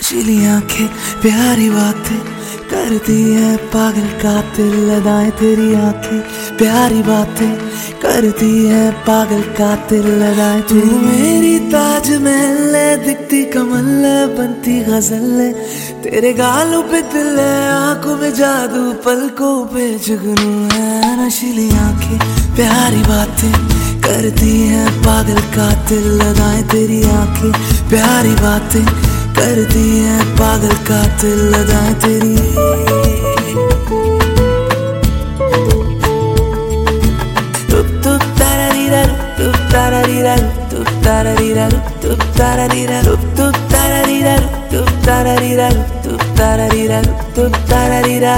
नशीली आंखें प्यारी बातें करती है पागल कातिल अदाएं। तेरी आंखें प्यारी बातें करती है पागल कातिल अदाएं। तू मेरी ताजमहल है, दिखती कमल है, बनती गजल है। तेरे गालों पे दिल है, आंखों में जादू, पलकों पे जुगनू है। नशीली आंखें प्यारी बातें करती है पागल कातिल अदाएं। तेरी आंखें प्यारी बातें करती है पागल कातिल अदाएं। तेरी रुप तुप तारारीरा रुप तुप तारारीरा रुप तुप तारारीरा रुप तुप तारारीरा रुप तुप तारारीरा रुप तुप तारारीरा रुप तुप तारारीरा रुप तुप तारारीरा।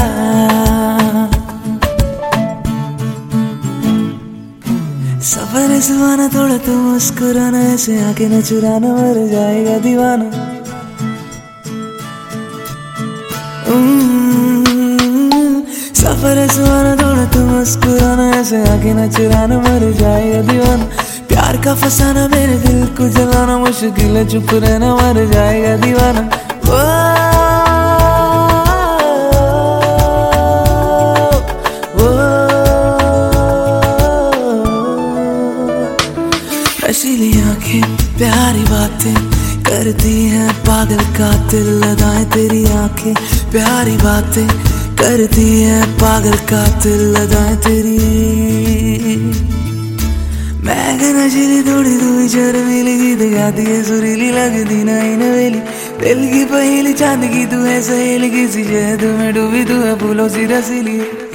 सफर है सुहाना, थोड़ा तो मुस्कुराना, ऐसे आके न चुराना, मर जाएगा दीवाना। सफर है सुहाना, थोड़ा तो मुस्कुराना, ऐसे आके न चुराना, मर जाएगा दीवाना। प्यार का फसाना, मेरे दिल को जलाना, मुश्किल है चुप रहना, मर जाएगा दीवाना। नशीली आंखें प्यारी बातें करती हैं पागल कातिल अदाएं। तेरी आंखें प्यारी बातें करती हैं पागल कातिल अदाएं। तेरी मैं नशीली थोड़ी तू शर्मीली, गीत गाती है सुरीली, लगती नहीं नवेली, दिल की पहेली, चांद की तू है सहेली, किसी शहद में डूबी तू है फूलों सी रसीली।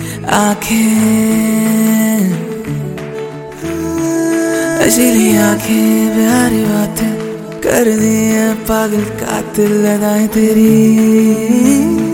आंखें नशीली आंखें प्यारी बातें कर दी है पागल कातिल अदाएं। तेरी